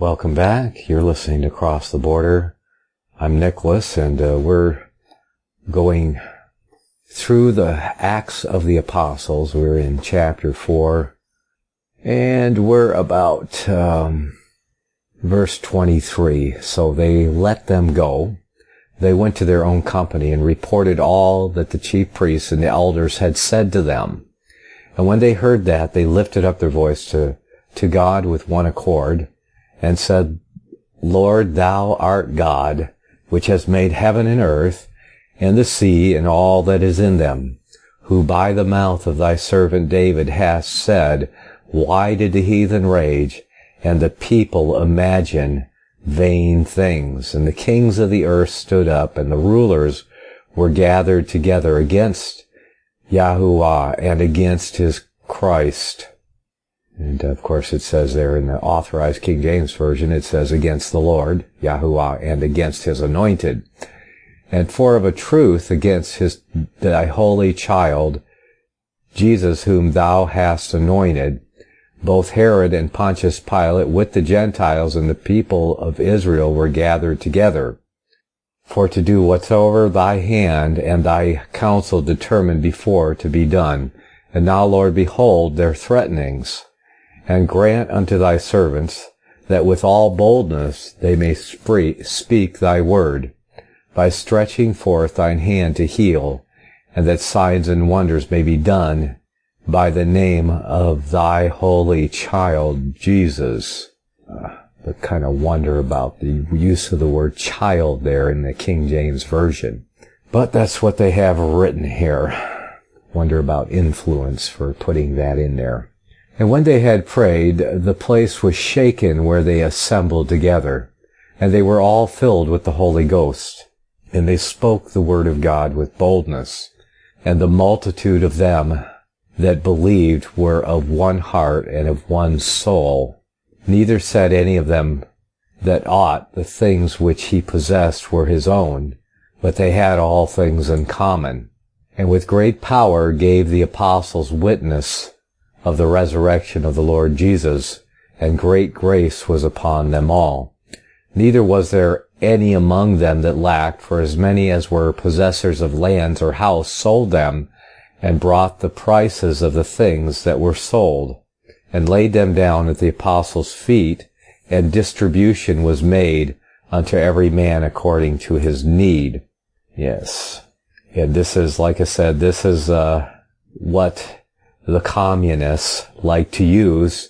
Welcome back. You're listening to Cross the Border. I'm Nicholas, and we're going through the Acts of the Apostles. We're in chapter 4, and we're about verse 23. So they let them go. They went to their own company and reported all that the chief priests and the elders had said to them. And when they heard that, they lifted up their voice to God with one accord, and said, Lord, thou art God, which hast made heaven and earth, and the sea, and all that is in them, who by the mouth of thy servant David hast said, Why did the heathen rage, and the people imagine vain things? And the kings of the earth stood up, and the rulers were gathered together against Yahuwah and against his Christ. And of course it says there in the Authorized King James Version, it says against the Lord, Yahuwah, and against his anointed. And for of a truth against thy holy child, Jesus, whom thou hast anointed, both Herod and Pontius Pilate with the Gentiles and the people of Israel were gathered together, for to do whatsoever thy hand and thy counsel determined before to be done. And now, Lord, behold their threatenings, and grant unto thy servants that with all boldness they may speak thy word, by stretching forth thine hand to heal, and that signs and wonders may be done by the name of thy holy child, Jesus. But kind of wonder about the use of the word child there in the King James Version. But that's what they have written here. Wonder about influence for putting that in there. And when they had prayed, the place was shaken where they assembled together, and they were all filled with the Holy Ghost. And they spoke the word of God with boldness. And the multitude of them that believed were of one heart and of one soul. Neither said any of them that aught the things which he possessed were his own, but they had all things in common. And with great power gave the apostles witness of the resurrection of the Lord Jesus, and great grace was upon them all. Neither was there any among them that lacked, for as many as were possessors of lands or house sold them, and brought the prices of the things that were sold, and laid them down at the apostles' feet, and distribution was made unto every man according to his need. Yes. And this is, like I said, this is what the communists like to use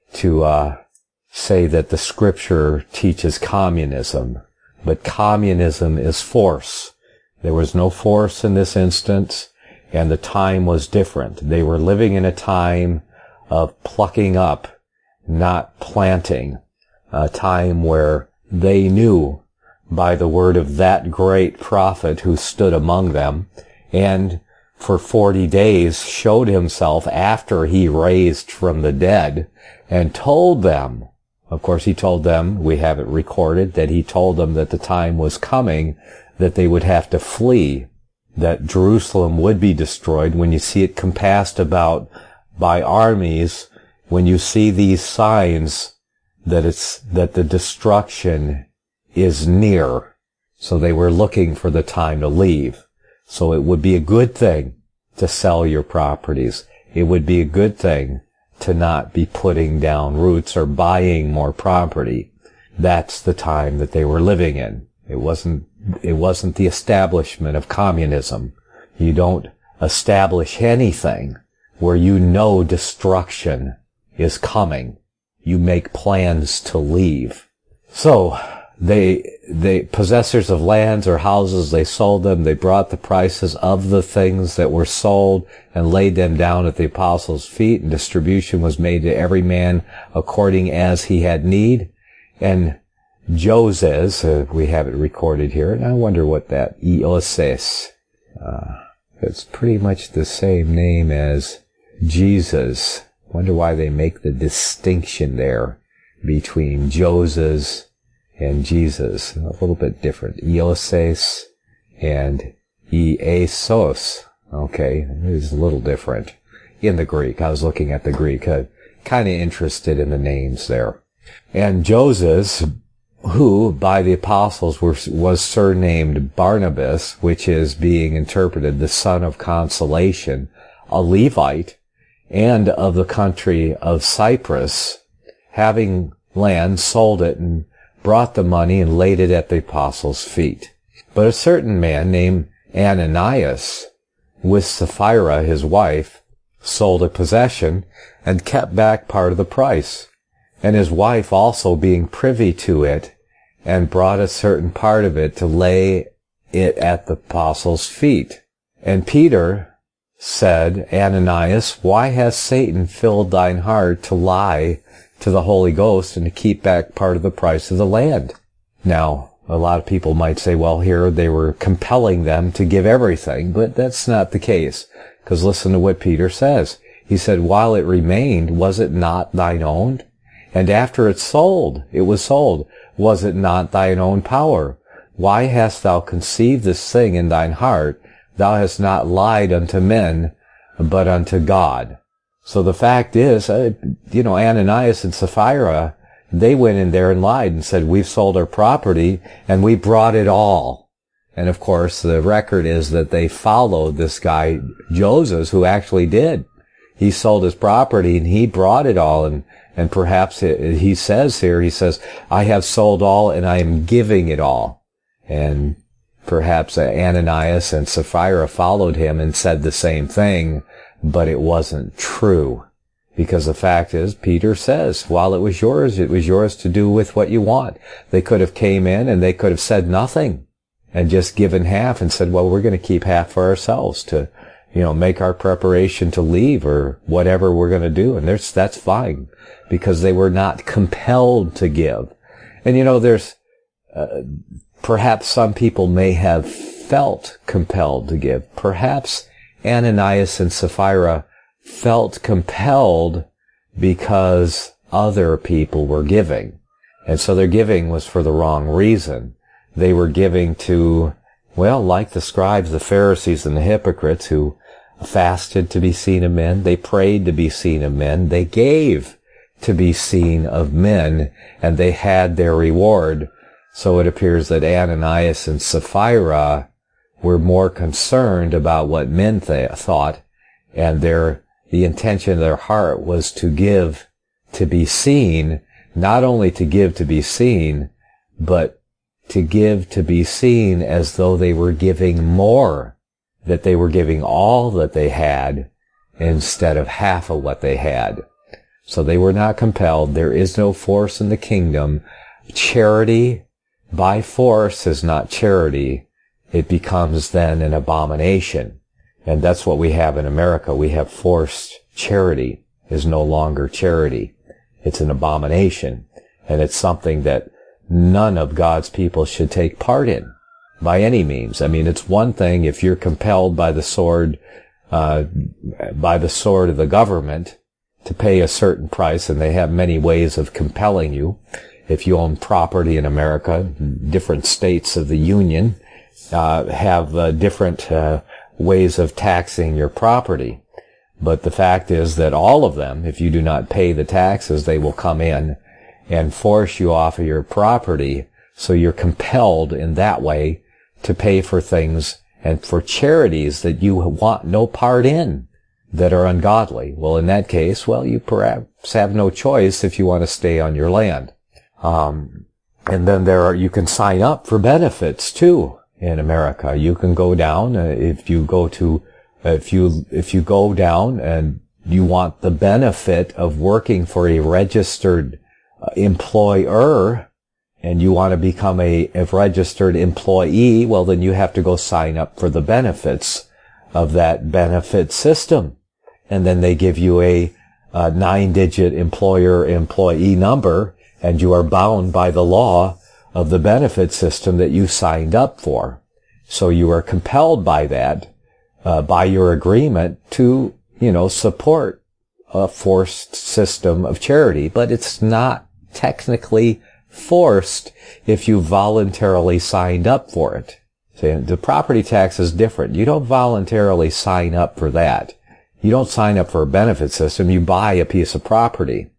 to say that the scripture teaches communism. But communism is force. There was no force in this instance, and the time was different. They were living in a time of plucking up, not planting. A time where they knew by the word of that great prophet who stood among them, and for 40 days showed himself after he raised from the dead, and told them, of course he told them, we have it recorded, that he told them that the time was coming, that they would have to flee, that Jerusalem would be destroyed. When you see it compassed about by armies, when you see these signs that the destruction is near. So they were looking for the time to leave. So it would be a good thing to sell your properties. It would be a good thing to not be putting down roots or buying more property. That's the time that they were living in. It wasn't the establishment of communism. You don't establish anything where you know destruction is coming. You make plans to leave. So they possessors of lands or houses, they sold them. They brought the prices of the things that were sold and laid them down at the apostles' feet, and distribution was made to every man according as he had need. And Joses, we have it recorded here, and I wonder what that Ioses, it's pretty much the same name as Jesus. Wonder why they make the distinction there between Joses and Jesus. A little bit different. Ioses and Iesos. Okay, it is a little different in the Greek. I was looking at the Greek, kind of interested in the names there. And Joses, who by the apostles was surnamed Barnabas, which is being interpreted the son of consolation, a Levite, and of the country of Cyprus, having land, sold it and brought the money and laid it at the apostles' feet. But a certain man named Ananias, with Sapphira his wife, sold a possession and kept back part of the price. And his wife also being privy to it, and brought a certain part of it to lay it at the apostles' feet. And Peter said, Ananias, why has Satan filled thine heart to lie to the Holy Ghost and to keep back part of the price of the land? Now, a lot of people might say, well, here they were compelling them to give everything, but that's not the case. Because listen to what Peter says. He said, while it remained, was it not thine own? And after it was sold, was it not thine own power? Why hast thou conceived this thing in thine heart? Thou hast not lied unto men, but unto God. So the fact is, Ananias and Sapphira, they went in there and lied and said, we've sold our property and we brought it all. And of course, the record is that they followed this guy, Joses, who actually did. He sold his property and he brought it all. And perhaps he says, I have sold all and I am giving it all. And perhaps Ananias and Sapphira followed him and said the same thing, but it wasn't true. Because the fact is, Peter says, while it was yours to do with what you want. They could have came in and they could have said nothing and just given half and said, well, we're going to keep half for ourselves to, make our preparation to leave or whatever we're going to do. And that's fine because they were not compelled to give. And there's, perhaps some people may have felt compelled to give. Perhaps Ananias and Sapphira felt compelled because other people were giving. And so their giving was for the wrong reason. They were giving to, like the scribes, the Pharisees, and the hypocrites who fasted to be seen of men. They prayed to be seen of men. They gave to be seen of men, and they had their reward. So it appears that Ananias and Sapphira were more concerned about what men thought, and the intention of their heart was to give to be seen, not only to give to be seen, but to give to be seen as though they were giving more, that they were giving all that they had instead of half of what they had. So they were not compelled. There is no force in the kingdom. Charity by force is not charity. It becomes then an abomination. And that's what we have in America. We have forced charity is no longer charity. It's an abomination. And it's something that none of God's people should take part in by any means. I mean, it's one thing if you're compelled by the sword of the government to pay a certain price, and they have many ways of compelling you. If you own property in America, different states of the Union have different ways of taxing your property. But the fact is that all of them, if you do not pay the taxes, they will come in and force you off of your property. So you're compelled in that way to pay for things and for charities that you want no part in, that are ungodly. Well, in that case, you perhaps have no choice if you want to stay on your land. And then you can sign up for benefits too in America. You can go down, if you go down and you want the benefit of working for a registered employer, and you want to become a registered employee, well, then you have to go sign up for the benefits of that benefit system. And then they give you a 9-digit employer-employee number, and you are bound by the law of the benefit system that you signed up for. So you are compelled by that, by your agreement to, support a forced system of charity. But it's not technically forced if you voluntarily signed up for it. See, the property tax is different. You don't voluntarily sign up for that. You don't sign up for a benefit system. You buy a piece of property.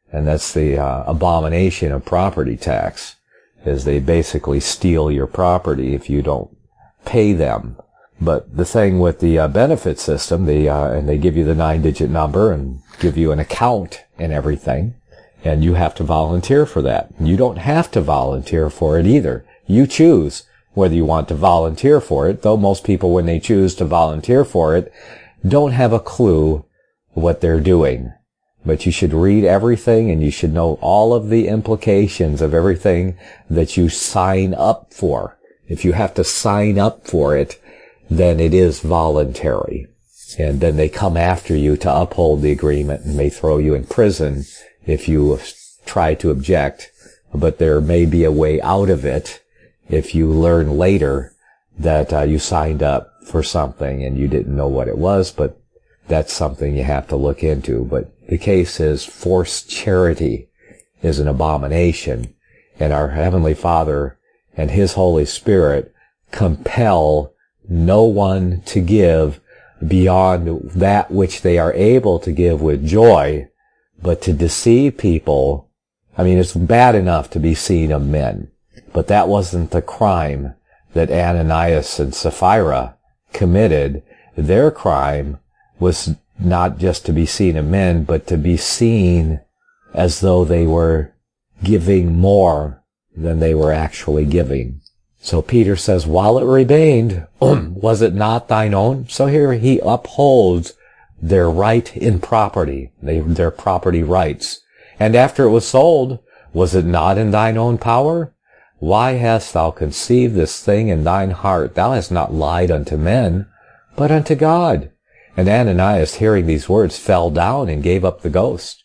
And that's the abomination of property tax, is they basically steal your property if you don't pay them. But the thing with the benefit system, and they give you the 9-digit number and give you an account and everything, and you have to volunteer for that. You don't have to volunteer for it either. You choose whether you want to volunteer for it, though most people, when they choose to volunteer for it, don't have a clue what they're doing. But you should read everything, and you should know all of the implications of everything that you sign up for. If you have to sign up for it, then it is voluntary. And then they come after you to uphold the agreement and may throw you in prison if you try to object. But there may be a way out of it if you learn later that you signed up for something and you didn't know what it was, but that's something you have to look into. But the case is, forced charity is an abomination, and our Heavenly Father and His Holy Spirit compel no one to give beyond that which they are able to give with joy, but to deceive people. I mean, it's bad enough to be seen of men, but that wasn't the crime that Ananias and Sapphira committed. Their crime was not just to be seen of men, but to be seen as though they were giving more than they were actually giving. So Peter says, while it remained, was it not thine own? So here he upholds their right in property, their property rights. And after it was sold, was it not in thine own power? Why hast thou conceived this thing in thine heart? Thou hast not lied unto men, but unto God. And Ananias, hearing these words, fell down and gave up the ghost.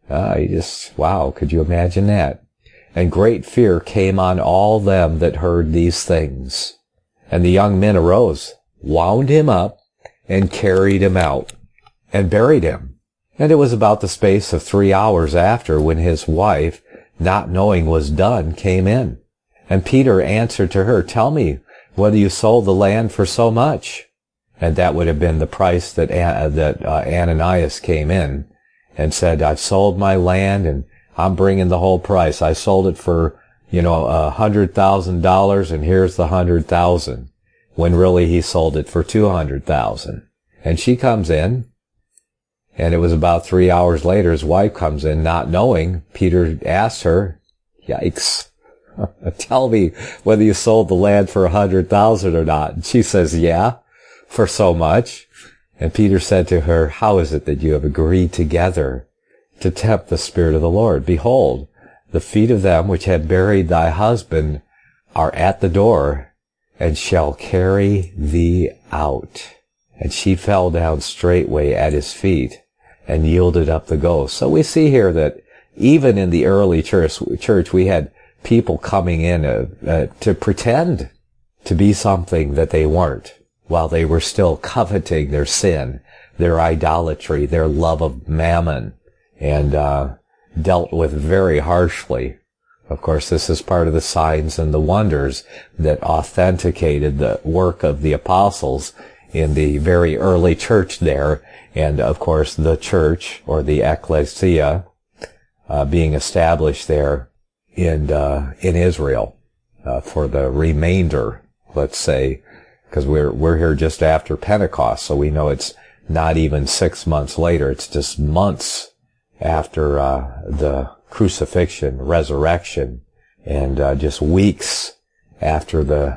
Wow, could you imagine that? And great fear came on all them that heard these things. And the young men arose, wound him up, and carried him out, and buried him. And it was about the space of 3 hours after, when his wife, not knowing was done, came in. And Peter answered to her, tell me whether you sold the land for so much. And that would have been the price that Ananias came in and said, I've sold my land, and I'm bringing the whole price. I sold it for, $100,000, and here's the 100,000. When really he sold it for 200,000. And she comes in, and it was about 3 hours later, his wife comes in, not knowing. Peter asks her, yikes, tell me whether you sold the land for 100,000 or not. And she says, yeah, for so much. And Peter said to her, how is it that you have agreed together to tempt the Spirit of the Lord? Behold, the feet of them which had buried thy husband are at the door, and shall carry thee out. And she fell down straightway at his feet, and yielded up the ghost. So we see here that even in the early church we had people coming in to pretend to be something that they weren't, while they were still coveting their sin, their idolatry, their love of mammon, and dealt with very harshly. Of course, this is part of the signs and the wonders that authenticated the work of the apostles in the very early church there, and of course the church, or the ecclesia, being established there in Israel for the remainder, let's say, because we're here just after Pentecost, so we know it's not even 6 months later. It's just months after the crucifixion, resurrection, and just weeks after the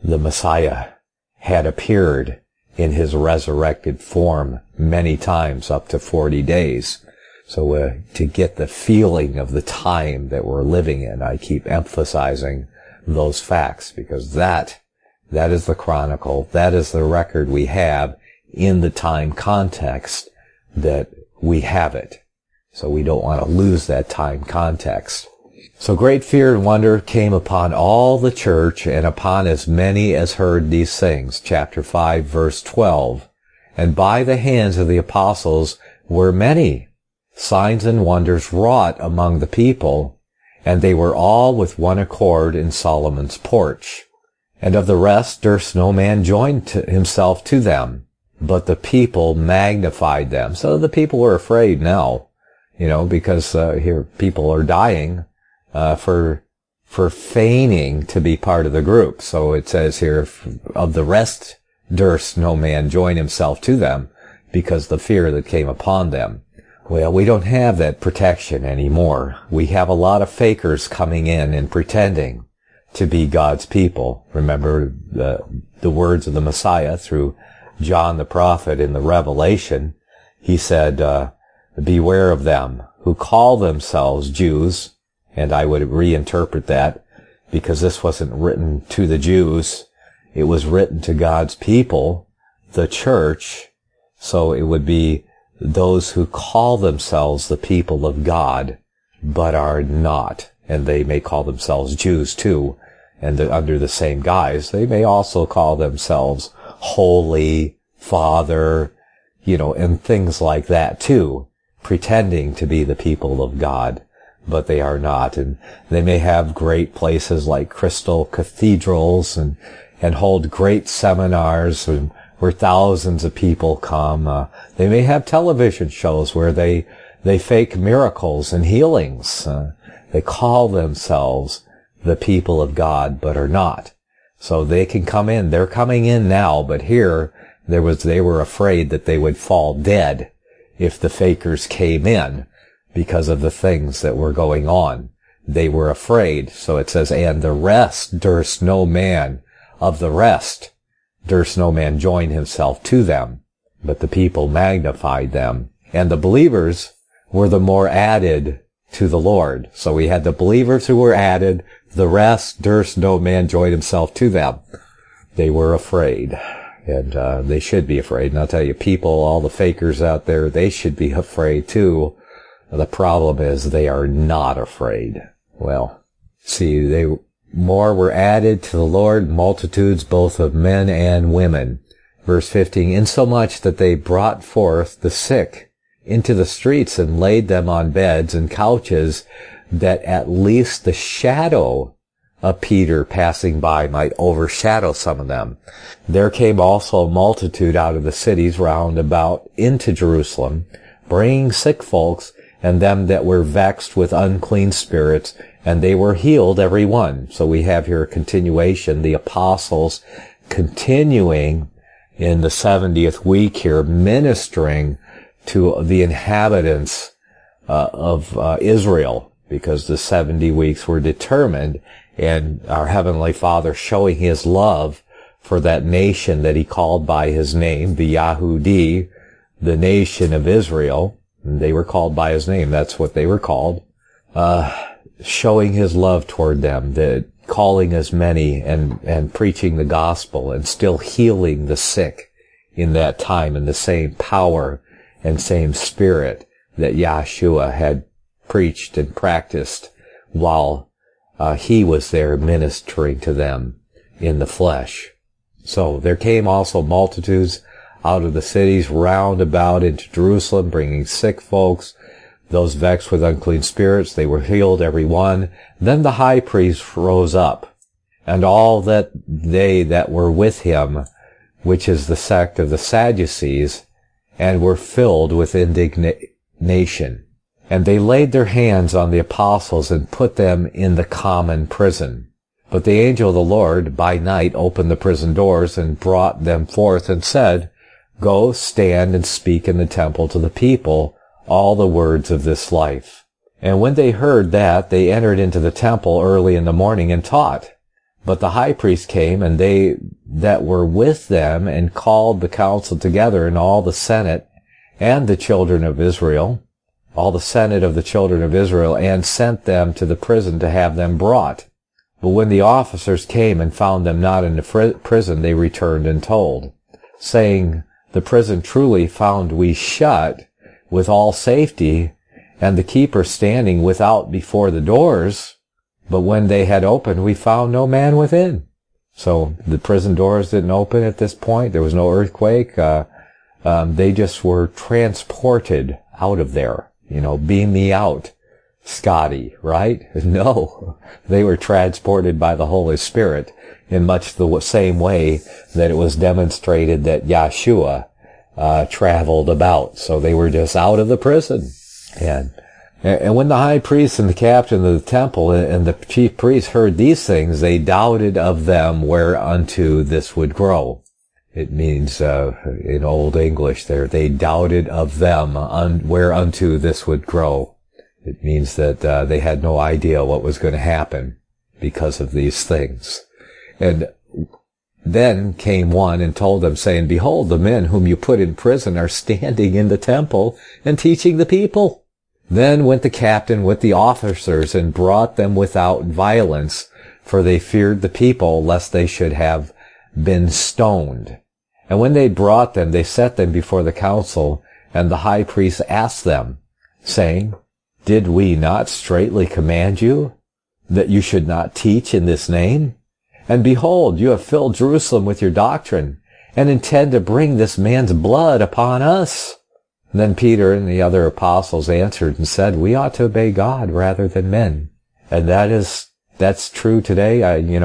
Messiah had appeared in his resurrected form many times, up to 40 days. So to get the feeling of the time that we're living in, I keep emphasizing those facts, because that is the chronicle, that is the record we have in the time context that we have it. So we don't want to lose that time context. So great fear and wonder came upon all the church, and upon as many as heard these things. Chapter 5, verse 12. And by the hands of the apostles were many signs and wonders wrought among the people, and they were all with one accord in Solomon's porch. And of the rest durst no man join himself to them, but the people magnified them. So the people were afraid now. because here people are dying for feigning to be part of the group. So it says here, of the rest durst no man join himself to them, because the fear that came upon them. Well, we don't have that protection anymore. We have a lot of fakers coming in and pretending to be God's people. Remember the words of the Messiah through John the prophet in the Revelation. He said, beware of them who call themselves Jews. And I would reinterpret that, because this wasn't written to the Jews. It was written to God's people, the church. So it would be those who call themselves the people of God, but are not. And they may call themselves Jews too. And under the same guise, they may also call themselves Holy Father, and things like that too, pretending to be the people of God, but they are not. And they may have great places like crystal cathedrals and hold great seminars where thousands of people come. They may have television shows where they fake miracles and healings. They call themselves the people of God, but are not. So they can come in. They're coming in now, but here they were afraid that they would fall dead if the fakers came in because of the things that were going on. They were afraid. So it says, and the rest durst no man, of the rest durst no man join himself to them, but the people magnified them. And the believers were the more added to the Lord. So we had the believers who were added, the rest durst no man join himself to them. They were afraid, and they should be afraid. And I'll tell you, people, all the fakers out there, they should be afraid too. The problem is they are not afraid. Well, see, they more were added to the Lord, multitudes both of men and women. Verse 15, insomuch that they brought forth the sick into the streets and laid them on beds and couches, that at least the shadow of Peter passing by might overshadow some of them. There came also a multitude out of the cities round about into Jerusalem, bringing sick folks and them that were vexed with unclean spirits, and they were healed every one. So we have here a continuation, the apostles continuing in the 70th week here, ministering to the inhabitants of Israel, because the 70 weeks were determined, and our Heavenly Father showing His love for that nation that He called by His name, the Yahudi, the nation of Israel. And they were called by His name. That's what they were called. Showing His love toward them, calling as many and preaching the gospel and still healing the sick in that time in the same power and same spirit that Yahshua had preached and practiced while He was there ministering to them in the flesh. So there came also multitudes out of the cities round about into Jerusalem, bringing sick folks, those vexed with unclean spirits. They were healed every one. Then the high priest rose up, and all that they that were with him, which is the sect of the Sadducees, and were filled with indignation. And they laid their hands on the apostles and put them in the common prison. But the angel of the Lord by night opened the prison doors and brought them forth and said, Go, stand and speak in the temple to the people all the words of this life. And when they heard that, they entered into the temple early in the morning and taught. But the high priest came, and they that were with them, and called the council together, and all the senate and the children of Israel, all the senate of the children of Israel, and sent them to the prison to have them brought. But when the officers came and found them not in the prison, they returned and told, saying, The prison truly found we shut with all safety, and the keeper standing without before the doors. But when they had opened, we found no man within. So the prison doors didn't open at this point. There was no earthquake. They just were transported out of there. Beam me out, Scotty, right? No, they were transported by the Holy Spirit in much the same way that it was demonstrated that Yahshua traveled about. So they were just out of the prison. And And when the high priest and the captain of the temple and the chief priests heard these things, they doubted of them whereunto this would grow. It means, in Old English there, they doubted of them whereunto this would grow. It means that they had no idea what was going to happen because of these things. And then came one and told them, saying, Behold, the men whom you put in prison are standing in the temple and teaching the people. Then went the captain with the officers and brought them without violence, for they feared the people, lest they should have been stoned. And when they brought them, they set them before the council, and the high priest asked them, saying, Did we not straitly command you, that you should not teach in this name? And behold, you have filled Jerusalem with your doctrine, and intend to bring this man's blood upon us. And then Peter and the other apostles answered and said, We ought to obey God rather than men. And that's true today.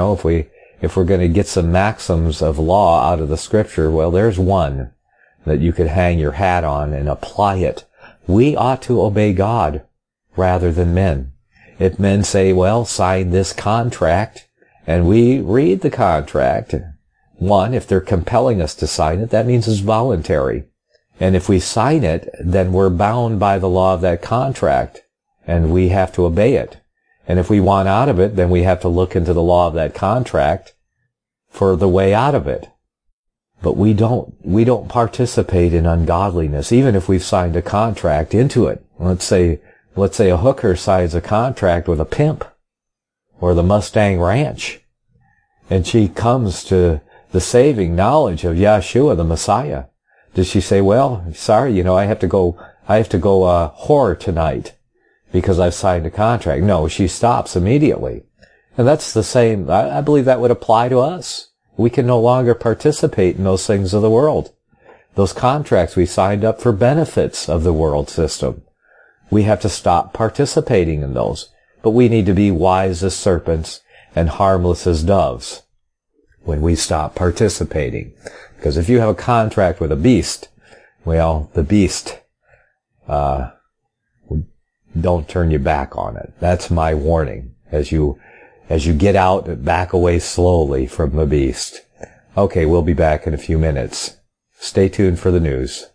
If we're going to get some maxims of law out of the scripture, well, there's one that you could hang your hat on and apply it. We ought to obey God rather than men. If men say, well, sign this contract, and we read the contract, one, if they're compelling us to sign it, that means it's voluntary. And if we sign it, then we're bound by the law of that contract, and we have to obey it. And if we want out of it, then we have to look into the law of that contract for the way out of it. But we don't participate in ungodliness, even if we've signed a contract into it. Let's say a hooker signs a contract with a pimp or the Mustang Ranch, and she comes to the saving knowledge of Yeshua, the Messiah. Does she say, well, sorry, I have to go whore tonight because I've signed a contract? No, she stops immediately. And that's the same. I believe that would apply to us. We can no longer participate in those things of the world. Those contracts we signed up for benefits of the world system. We have to stop participating in those. But we need to be wise as serpents and harmless as doves when we stop participating. Because if you have a contract with a beast, well, the beast, don't turn your back on it. That's my warning. As you get out, back away slowly from the beast. Okay, we'll be back in a few minutes. Stay tuned for the news.